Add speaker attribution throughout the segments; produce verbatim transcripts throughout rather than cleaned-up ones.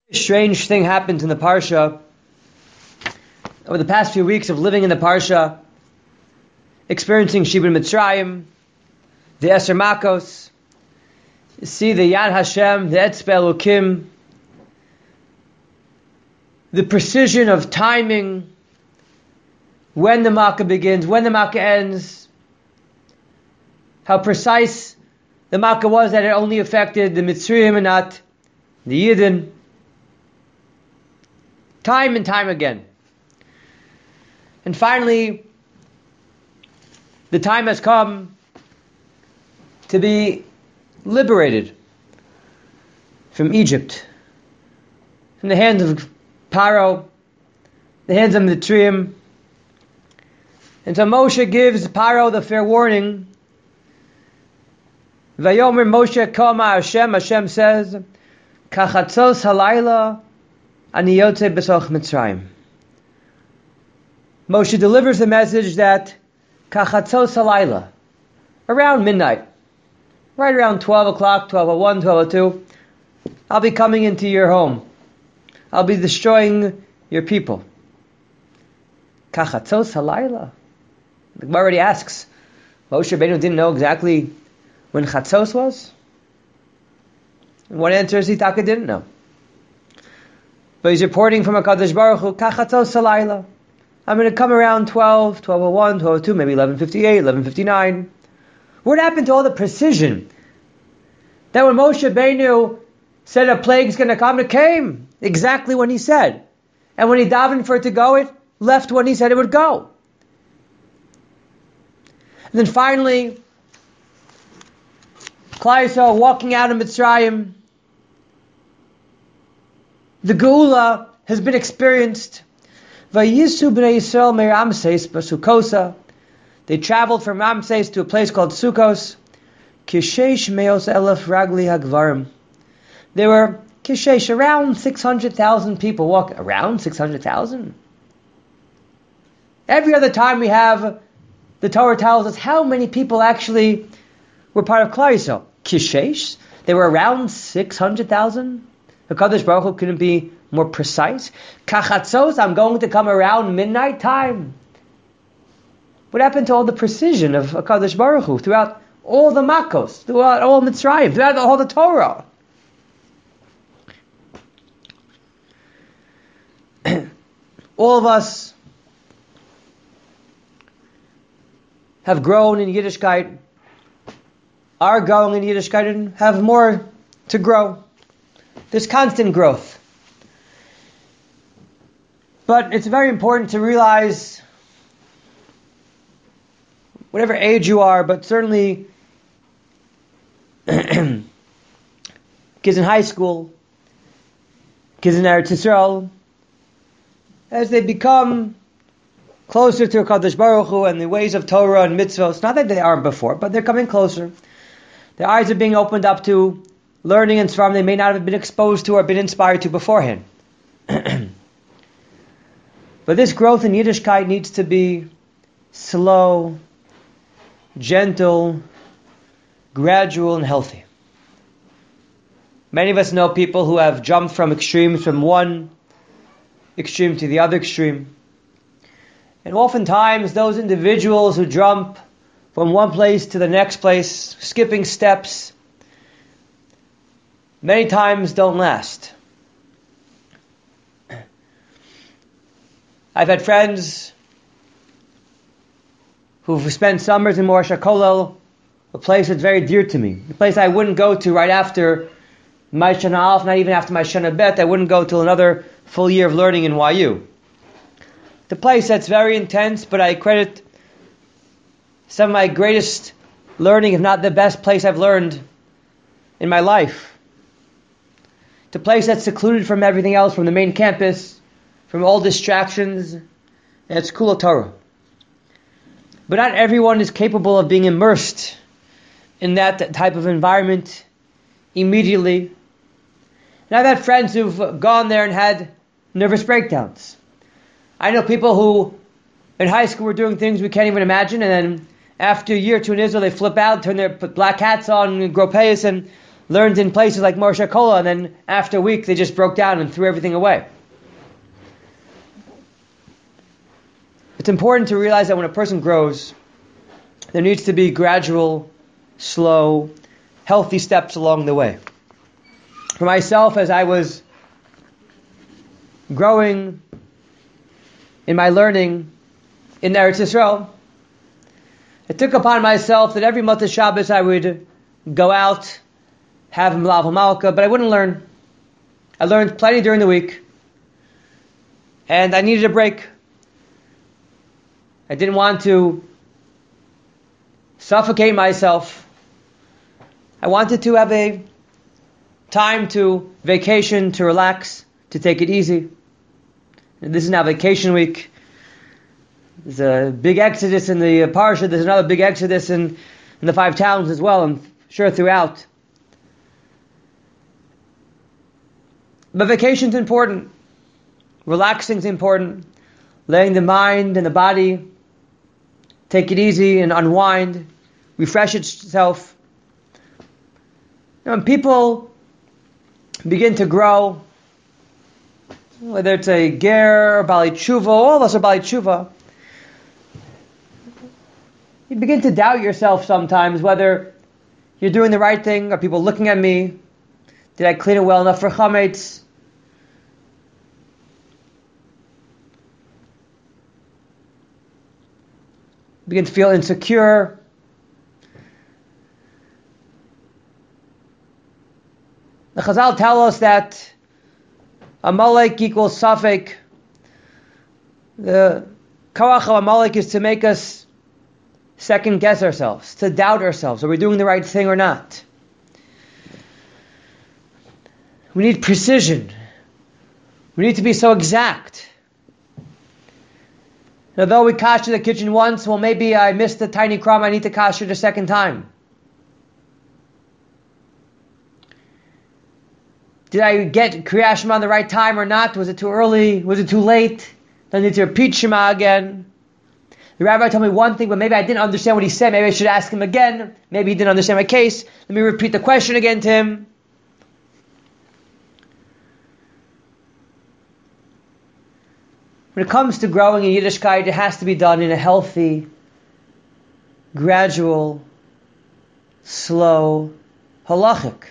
Speaker 1: Strange thing happened in the Parsha. Over the past few weeks of living in the Parsha, experiencing Shibud Mitzrayim, the Eser Makos, you see the Yad Hashem, the Etzbe Elokim, the precision of timing, when the Makkah begins, when the Makkah ends, how precise the Makkah was that it only affected the Mitzrayim and not the Yidden. Time and time again. And finally, the time has come to be liberated from Egypt, from the hands of Paro, the hands of Mitzrayim. And so Moshe gives Paro the fair warning. Vayomer Moshe Kama Hashem, Hashem says, Kachatzos halayla ani yotze b'soch Mitzrayim. Moshe delivers the message that Kachatzos halayla, around midnight, right around twelve o'clock, twelve oh one, twelve oh two, I'll be coming into your home. I'll be destroying your people. Kachatzos halayla. The Gemara already asks, Moshe Rabbeinu didn't know exactly when Chatzos was? And one answer is he Taka didn't know. But he's reporting from HaKadosh Baruch Hu, Kachatzos halayla. I'm going to come around twelve, twelve oh one, twelve oh two, maybe eleven fifty-eight, eleven fifty-nine. What happened to all the precision? That when Moshe Rabbeinu said a plague is going to come, it came exactly when he said. And when he davened for it to go, it left when he said it would go. And then finally, Klal Yisrael walking out of Mitzrayim, the Geula has been experienced. Vayisu b'nei Yisrael me'er Ramses b'Sukosa. They traveled from Ramses to a place called Sukkos. Kishesh me'os elef ragli hagvarim. There were kishesh, around six hundred thousand people walking. Around six hundred thousand? Every other time we have, the Torah tells us how many people actually were part of Klal Yisrael. Kishesh? They were around six hundred thousand? HaKadosh Baruch Hu couldn't be more precise. Kachatzos, I'm going to come around midnight time. What happened to all the precision of HaKadosh Baruch Hu throughout all the Makos, throughout all Mitzrayim, throughout all the Torah? All of us have grown in Yiddishkeit, are growing in Yiddishkeit, and have more to grow. There's constant growth. But it's very important to realize, whatever age you are, but certainly kids in high school, kids in Eretz Yisrael, as they become closer to HaKadosh Baruch Hu and the ways of Torah and mitzvahs, not that they aren't before, but they're coming closer. Their eyes are being opened up to learning and svarim they may not have been exposed to or been inspired to beforehand. But this growth in Yiddishkeit needs to be slow, gentle, gradual, and healthy. Many of us know people who have jumped from extremes, from one extreme to the other extreme. And oftentimes those individuals who jump from one place to the next place, skipping steps, many times don't last. I've had friends who've spent summers in Morosh HaKollel, a place that's very dear to me, a place I wouldn't go to right after my Shana Aleph, not even after my Shana Bet. I wouldn't go till another full year of learning in Y U. The place that's very intense, but I credit some of my greatest learning, if not the best place I've learned in my life. The place that's secluded from everything else, from the main campus, from all distractions, and it's Kula Torah. But not everyone is capable of being immersed in that type of environment immediately. And I've had friends who've gone there and had nervous breakdowns. I know people who in high school were doing things we can't even imagine, and then after a year or two in Israel, they flip out, turn their put black hats on, and grow payas, and learned in places like Moshe Kola, and then after a week they just broke down and threw everything away. It's important to realize that when a person grows, there needs to be gradual, slow, healthy steps along the way. For myself, as I was growing in my learning in Eretz Yisrael, I took upon myself that every Motzei Shabbos I would go out, have Mlav Malka, but I wouldn't learn. I learned plenty during the week, and I needed a break. I didn't want to suffocate myself. I wanted to have a time to vacation, to relax, to take it easy. And this is now vacation week. There's a big exodus in the Parsha. There's another big exodus in, in the five towns as well, I'm sure throughout. But vacation's important. Relaxing's important. Letting the mind and the body take it easy and unwind, refresh itself. When people begin to grow, whether it's a ger, Bali Tshuva, all of us are Bali Tshuva, you begin to doubt yourself sometimes whether you're doing the right thing. Are people looking at me? Did I clean it well enough for chametz? Begin to feel insecure. The Chazal tell us that Amalek equals Safek. The Kawach of Amalek is to make us second guess ourselves, to doubt ourselves. Are we doing the right thing or not? We need precision. We need to be so exact. And although we kasher the kitchen once, well, maybe I missed the tiny crumb, I need to kasher the second time. Did I get Kriyat Shema on the right time or not? Was it too early? Was it too late? Do I need to repeat Shema again? The rabbi told me one thing, but maybe I didn't understand what he said. Maybe I should ask him again. Maybe he didn't understand my case. Let me repeat the question again to him. When it comes to growing in Yiddishkeit, it has to be done in a healthy, gradual, slow, halachic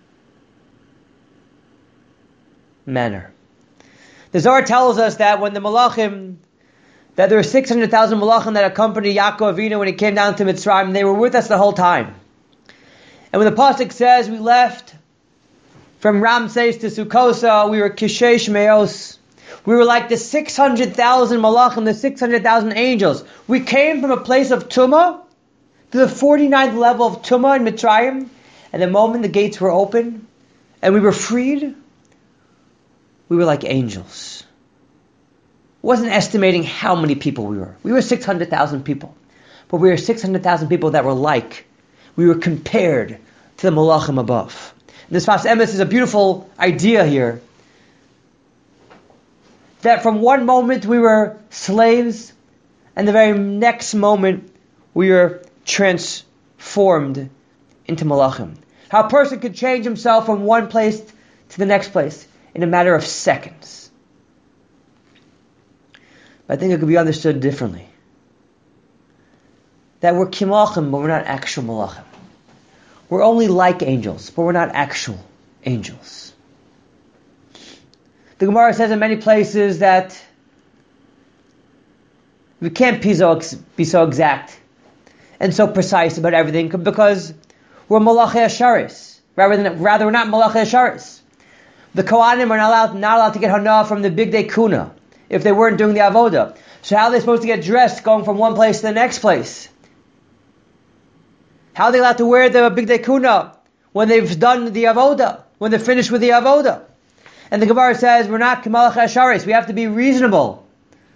Speaker 1: manner. The Zohar tells us that when the Malachim, that there were six hundred thousand Malachim that accompanied Yaakov Avinu when he came down to Mitzrayim, they were with us the whole time. And when the Pasuk says we left from Ramses to Sukkosa, we were Kishesh Meos. We were like the six hundred thousand Malachim, the six hundred thousand angels. We came from a place of Tumah to the forty-ninth level of Tumah in Mitzrayim, and the moment the gates were open and we were freed, we were like angels. I wasn't estimating how many people we were. We were six hundred thousand people. But we were six hundred thousand people that were like, we were compared to the Malachim above. And this Fas Emes is a beautiful idea here. That from one moment we were slaves, and the very next moment we were transformed into Malachim. How a person could change himself from one place to the next place in a matter of seconds. But I think it could be understood differently. That we're Kimachim, but we're not actual Malachim. We're only like angels, but we're not actual angels. The Gemara says in many places that we can't be so, be so exact and so precise about everything because we're Malachei Asharis. Rather, than, rather we're not Malachei Asharis. The Kohanim are not allowed, not allowed to get Hana from the Big Day Kuna if they weren't doing the Avodah. So how are they supposed to get dressed going from one place to the next place? How are they allowed to wear the Big Day Kuna when they've done the Avodah, when they're finished with the Avodah? And the Gemara says, we're not Kamalach Asharis. We have to be reasonable.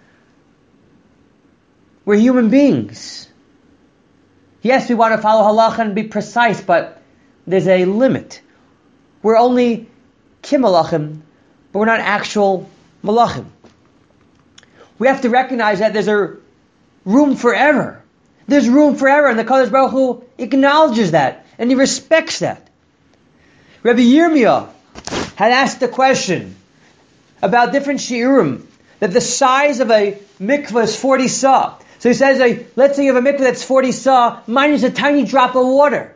Speaker 1: We're human beings. Yes, we want to follow halacha and be precise, but there's a limit. We're only Kimalachim, but we're not actual Malachim. We have to recognize that there's a room for error. There's room for error, and the Kadosh Baruch Hu acknowledges that, and He respects that. Rabbi Yirmiyah had asked the question about different shiurim, that the size of a mikveh is forty sa. So he says, a, let's say you have a mikveh that's forty sa, mine is a tiny drop of water.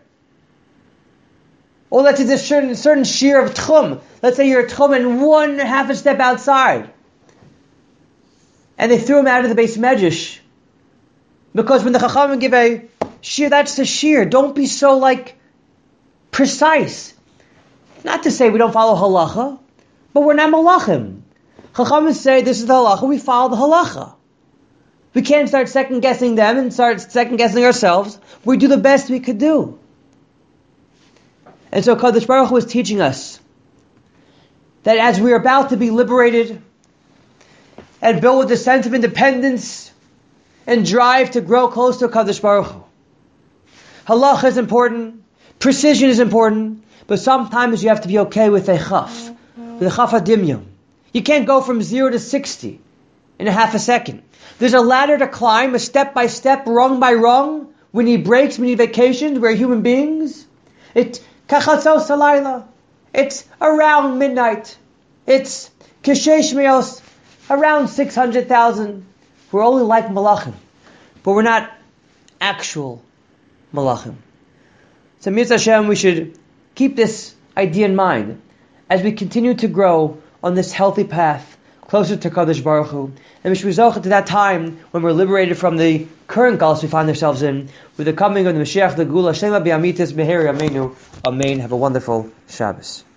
Speaker 1: Or let's say there's a certain, certain shear of tchum. Let's say you're a tchum and one half a step outside. And they threw him out of the Beis Medrash. Because when the Chachamim give a shear, that's the shear. Don't be so like precise. Not to say we don't follow halacha, but we're not malachim. Chachamim say this is the halacha, we follow the halacha. We can't start second guessing them and start second guessing ourselves. We do the best we could do. And so Kadosh Baruch Hu is teaching us that as we are about to be liberated and built with a sense of independence and drive to grow close to Kadosh Baruch Hu, halacha is important, precision is important, but sometimes you have to be okay with a chaf, with a chaf adimyum. You can't go from zero to sixty in a half a second. There's a ladder to climb, a step by step, rung by rung. We need breaks, we need vacations, we're human beings. It kachatzos halayla. It's around midnight. It's kishesh meos, around six hundred thousand. We're only like malachim, but we're not actual malachim. So Mitzvah Hashem, we should keep this idea in mind as we continue to grow on this healthy path closer to Kadosh Baruch Hu, and we should result to that time when we're liberated from the current galus we find ourselves in, with the coming of the Mashiach, the Gula, Shema B'Amitis Beheri Amenu. Amen. Have a wonderful Shabbos.